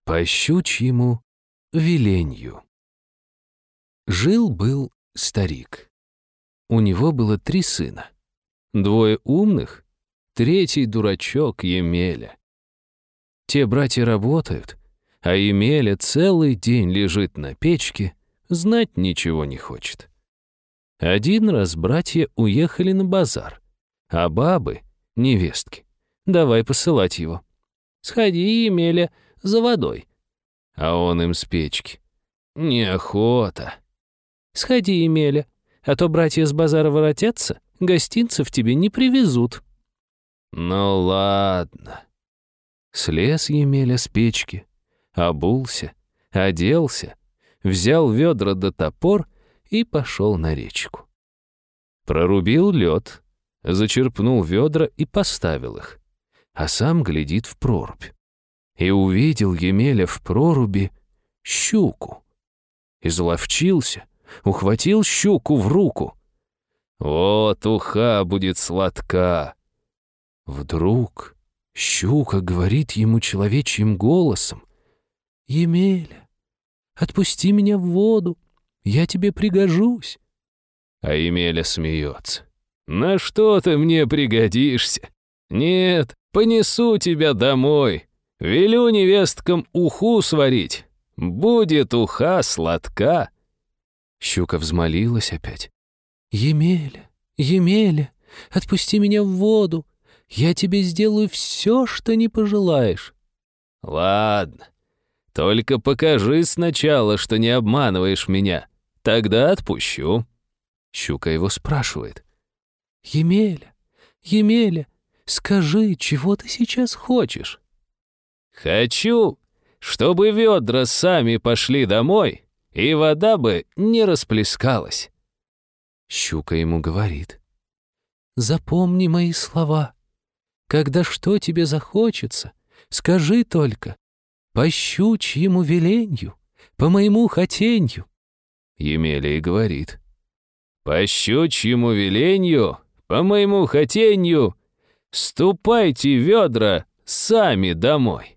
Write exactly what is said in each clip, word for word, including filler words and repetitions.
По щучьему веленью. Жил-был старик. У него было три сына. Двое умных, третий дурачок Емеля. Те братья работают, а Емеля целый день лежит на печке, знать ничего не хочет. Один раз братья уехали на базар, а бабы, невестки, давай посылать его. «Сходи, Емеля, за водой». А он им с печки: «Неохота». «Сходи, Емеля, а то братья с базара воротятся, гостинцев тебе не привезут». «Ну ладно». Слез Емеля с печки, обулся, оделся, взял ведра да топор и пошел на речку. Прорубил лед, зачерпнул ведра и поставил их, а сам глядит в прорубь. И увидел Емеля в проруби щуку. Изловчился, ухватил щуку в руку. Вот уха будет сладка. Вдруг щука говорит ему человечьим голосом: «Емеля, отпусти меня в воду, я тебе пригожусь». А Емеля смеется: «На что ты мне пригодишься? Нет, понесу тебя домой. Велю невесткам уху сварить. Будет уха сладка». Щука взмолилась опять: «Емеля, Емеля, отпусти меня в воду, я тебе сделаю все, что не пожелаешь». «Ладно, только покажи сначала, что не обманываешь меня, тогда отпущу». Щука его спрашивает: «Емеля, Емеля, скажи, чего ты сейчас хочешь?» «Хочу, чтобы ведра сами пошли домой, и вода бы не расплескалась». Щука ему говорит: «Запомни мои слова. Когда что тебе захочется, скажи только: по щучьему веленью, по моему хотенью». Емеля и говорит: «По щучьему веленью, по моему хотенью, ступайте ведра сами домой».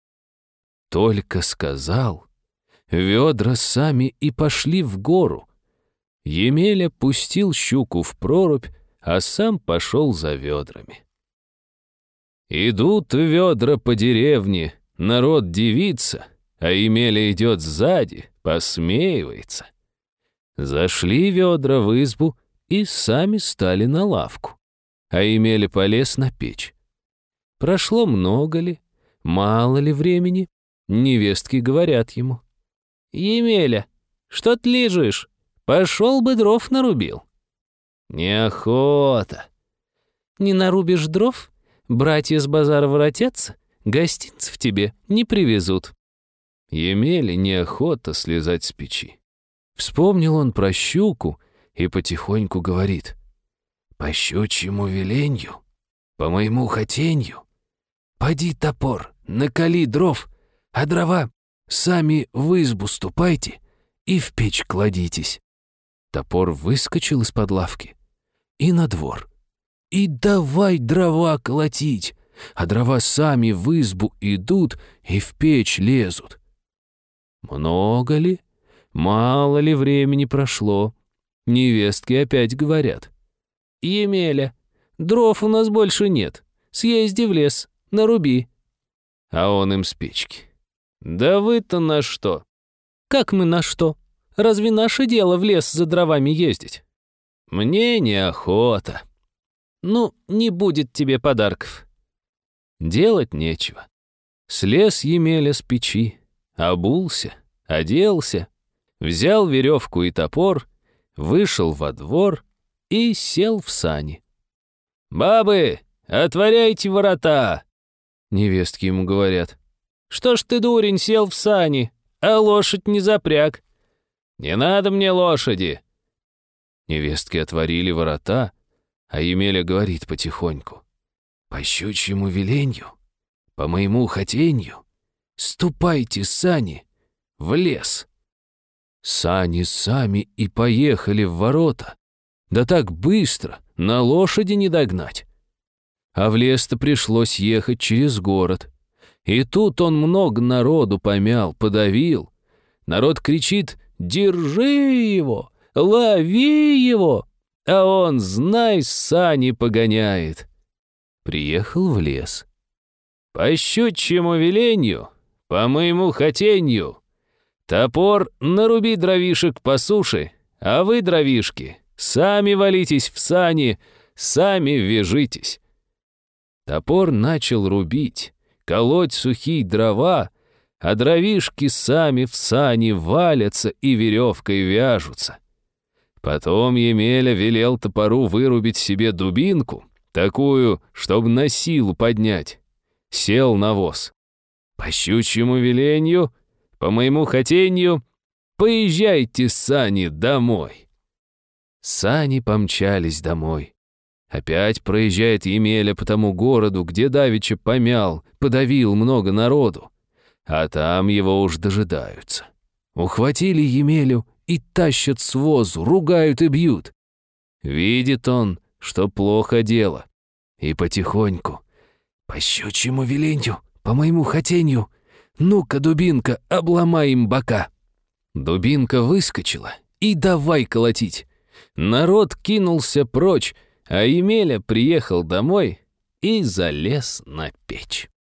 Только сказал, ведра сами и пошли в гору. Емеля пустил щуку в прорубь, а сам пошел за ведрами. Идут ведра по деревне, народ дивится, а Емеля идет сзади, посмеивается. Зашли ведра в избу и сами стали на лавку, а Емеля полез на печь. Прошло много ли, мало ли времени, невестки говорят ему: «Емеля, что ты лежишь? Пошел бы дров нарубил». «Неохота». «Не нарубишь дров, братья с базара воротятся, гостинцев тебе не привезут». Емеле неохота слезать с печи. Вспомнил он про щуку и потихоньку говорит: «По щучьему веленью, по моему хотенью, поди, топор, накали дров, а дрова сами в избу ступайте и в печь кладитесь». Топор выскочил из-под лавки и на двор. И давай дрова колотить, а дрова сами в избу идут и в печь лезут. Много ли, мало ли времени прошло, невестки опять говорят: «Емеля, дров у нас больше нет, съезди в лес, наруби». А он им с печки: «Да вы-то на что?» «Как мы на что? Разве наше дело в лес за дровами ездить?» «Мне неохота». «Ну, не будет тебе подарков». Делать нечего. Слез Емеля с печи, обулся, оделся, взял веревку и топор, вышел во двор и сел в сани. «Бабы, отворяйте ворота!» Невестки ему говорят: «Что ж ты, дурень, сел в сани, а лошадь не запряг?» «Не надо мне лошади». Невестки отворили ворота, а Емеля говорит потихоньку: «По щучьему веленью, по моему хотенью, ступайте, сани, в лес». Сани сами и поехали в ворота, да так быстро, на лошади не догнать. А в лес-то пришлось ехать через город. И тут он много народу помял, подавил. Народ кричит: «Держи его! Лови его!» А он, знай, сани погоняет. Приехал в лес. По щучьему веленью, по моему хотенью, топор наруби дровишек по суше, а вы, дровишки, сами валитесь в сани, сами вяжитесь. Топор начал рубить, колоть сухие дрова, а дровишки сами в сани валятся и веревкой вяжутся. Потом Емеля велел топору вырубить себе дубинку, такую, чтобы на силу поднять. Сел на воз. По щучьему веленью, по моему хотенью, поезжайте, сани, домой. Сани помчались домой. Опять проезжает Емеля по тому городу, где давеча помял, подавил много народу. А там его уж дожидаются. Ухватили Емелю и тащат с возу, ругают и бьют. Видит он, что плохо дело, и потихоньку: «По щучьему веленью, по моему хотенью, ну-ка, дубинка, обломай им бока». Дубинка выскочила, и давай колотить. Народ кинулся прочь, а Емеля приехал домой и залез на печь.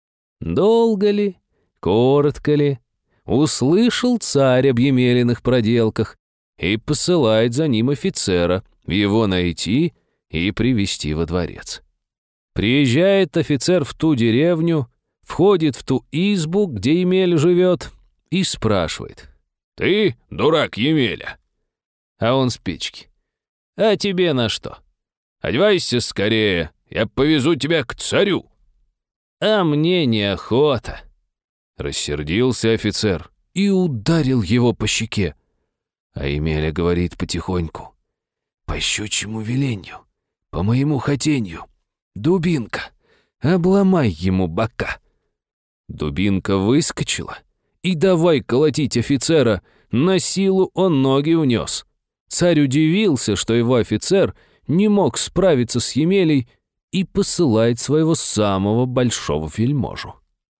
Долго ли, коротко ли, услышал царь об Емелиных проделках и посылает за ним офицера его найти и привести во дворец. Приезжает офицер в ту деревню, входит в ту избу, где Емеля живет, и спрашивает: «Ты, дурак Емеля?» А он с печки: «А тебе на что? Одевайся скорее, я повезу тебя к царю». «А мне неохота». Рассердился офицер и ударил его по щеке. А Емеля говорит потихоньку: «По щучьему веленью, по моему хотенью, дубинка, обломай ему бока». Дубинка выскочила, и давай колотить офицера, на силу он ноги унес. Царь удивился, что его офицер не мог справиться с Емелей, и посылает своего самого большого вельможу: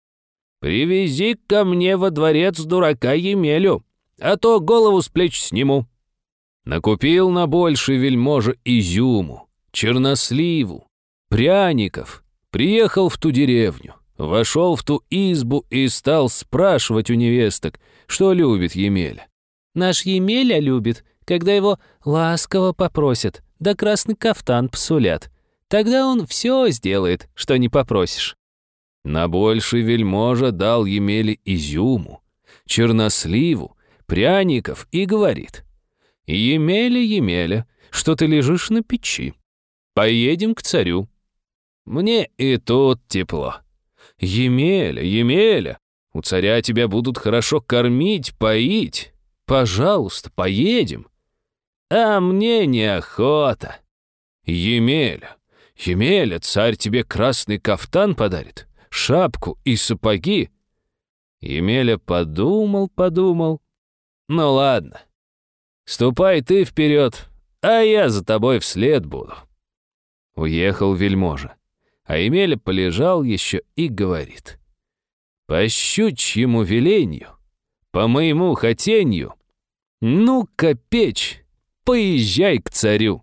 «Привези ко мне во дворец дурака Емелю, а то голову с плеч сниму». Накупил на больший вельможа изюму, черносливу, пряников, приехал в ту деревню, вошел в ту избу и стал спрашивать у невесток, что любит Емеля. «Наш Емеля любит, когда его ласково попросят, да красный кафтан посулят. Тогда он все сделает, что не попросишь». На больший вельможа дал Емеле изюму, черносливу, пряников и говорит: «Емеля, Емеля, что ты лежишь на печи? Поедем к царю». Мне и тут тепло. «Емеля, Емеля, у царя тебя будут хорошо кормить, поить. Пожалуйста, поедем». А мне неохота. «Емеля, Емеля, царь тебе красный кафтан подарит, шапку и сапоги». Емеля подумал, подумал. «Ну ладно, ступай ты вперед, а я за тобой вслед буду». Уехал вельможа, а Емеля полежал еще и говорит: «По щучьему веленью, по моему хотенью, ну-ка, печь, поезжай к царю».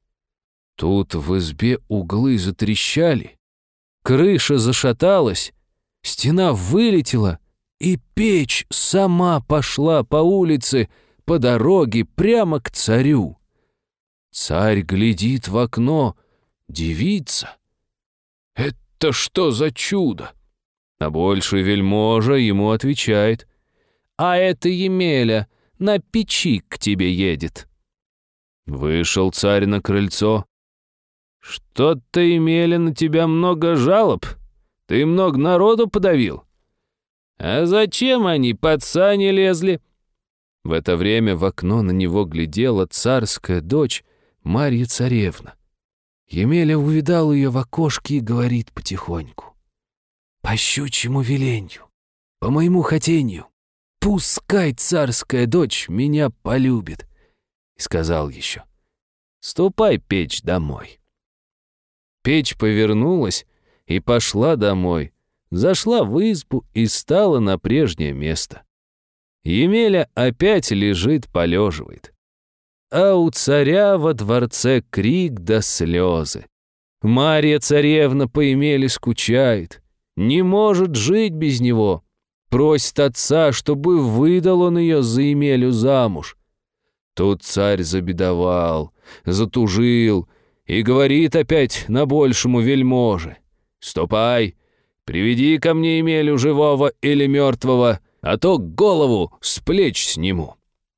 Тут в избе углы затрещали, крыша зашаталась, стена вылетела, и печь сама пошла по улице, по дороге прямо к царю. Царь глядит в окно, дивится. «Это что за чудо?» А больший вельможа ему отвечает: «А это Емеля на печи к тебе едет». Вышел царь на крыльцо. «Что-то, Емеля, на тебя много жалоб. Ты много народу подавил. А зачем они под сани лезли?» В это время в окно на него глядела царская дочь Марья царевна. Емеля увидал ее в окошке и говорит потихоньку: «По щучьему веленью, по моему хотенью, пускай царская дочь меня полюбит». И сказал еще: «Ступай, печь, домой». Печь повернулась и пошла домой, зашла в избу и стала на прежнее место. Емеля опять лежит, полеживает. А у царя во дворце крик да слезы. Марья царевна по Емеле скучает, не может жить без него. Просит отца, чтобы выдал он ее за Емелю замуж. Тут царь забедовал, затужил и говорит опять на большему вельможе: «Ступай, приведи ко мне Емелю живого или мертвого, а то голову с плеч сниму».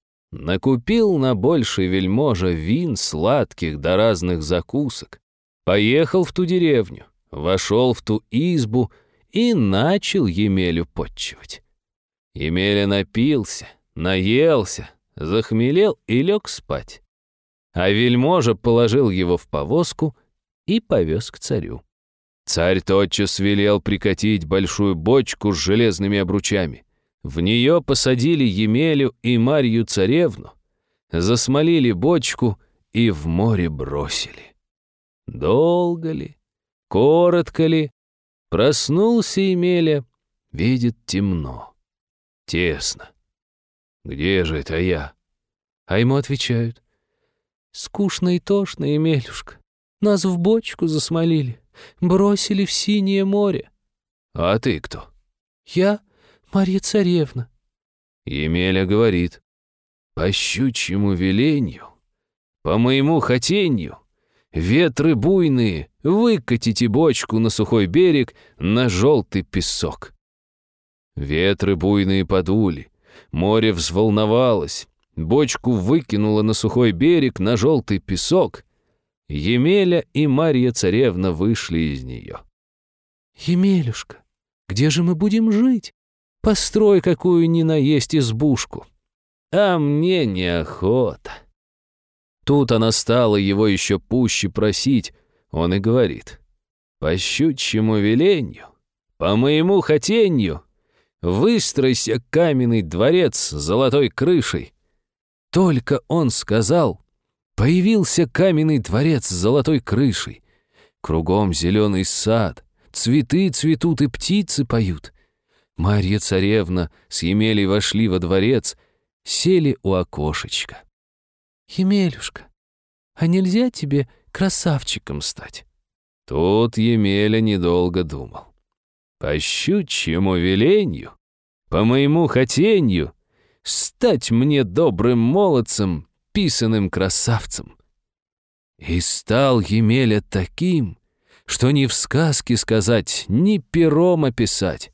Накупил на больший вельможа вин сладких да разных закусок, поехал в ту деревню, вошел в ту избу и начал Емелю потчевать. Емеля напился, наелся, захмелел и лег спать. А вельможа положил его в повозку и повез к царю. Царь тотчас велел прикатить большую бочку с железными обручами. В нее посадили Емелю и Марью царевну, засмолили бочку и в море бросили. Долго ли, коротко ли, проснулся Емеля, видит темно, тесно. «Где же это я?» А ему отвечают: «Скучно и тошно, Емелюшка. Нас в бочку засмолили, бросили в синее море». «А ты кто?» «Я Марья царевна». Емеля говорит: «По щучьему веленью, по моему хотенью, ветры буйные, выкатите бочку на сухой берег, на желтый песок». Ветры буйные подули, море взволновалось, бочку выкинуло на сухой берег, на желтый песок. Емеля и Марья царевна вышли из нее. «Емелюшка, где же мы будем жить? Построй какую ни наесть избушку». «А мне неохота». Тут она стала его еще пуще просить. Он и говорит: «По щучьему веленью, по моему хотенью, выстройся каменный дворец с золотой крышей». Только он сказал, появился каменный дворец с золотой крышей. Кругом зеленый сад, цветы цветут и птицы поют. Марья царевна с Емелей вошли во дворец, сели у окошечка. «Емелюшка, а нельзя тебе красавчиком стать?» Тут Емеля недолго думал. «По щучьему веленью, по моему хотенью, стать мне добрым молодцем, писаным красавцем». И стал Емеля таким, что ни в сказке сказать, ни пером описать.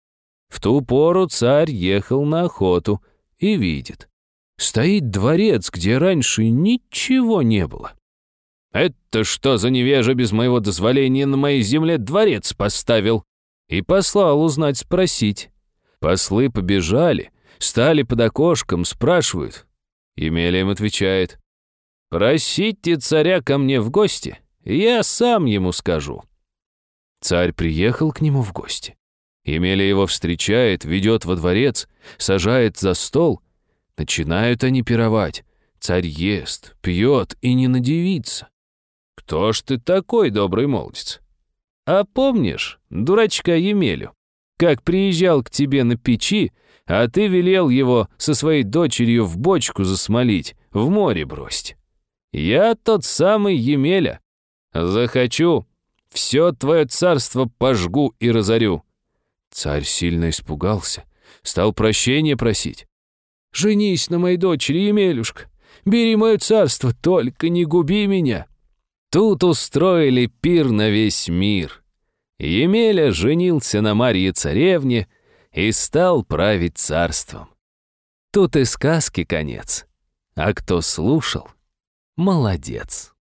В ту пору царь ехал на охоту и видит: стоит дворец, где раньше ничего не было. «Это что за невежа без моего дозволения на моей земле дворец поставил?» И послал узнать, спросить. Послы побежали, стали под окошком, спрашивают. Емеля им отвечает: «Просите царя ко мне в гости, я сам ему скажу». Царь приехал к нему в гости. Емеля его встречает, ведет во дворец, сажает за стол. Начинают они пировать. Царь ест, пьет и не надивится. «Кто ж ты такой, добрый молодец? А помнишь дурачка Емелю, как приезжал к тебе на печи, а ты велел его со своей дочерью в бочку засмолить, в море бросить? Я тот самый Емеля. Захочу, все твое царство пожгу и разорю». Царь сильно испугался, стал прощения просить. «Женись на моей дочери, Емелюшка, бери мое царство, только не губи меня». Тут устроили пир на весь мир. Емеля женился на Марье царевне и стал править царством. Тут и сказки конец. А кто слушал, молодец.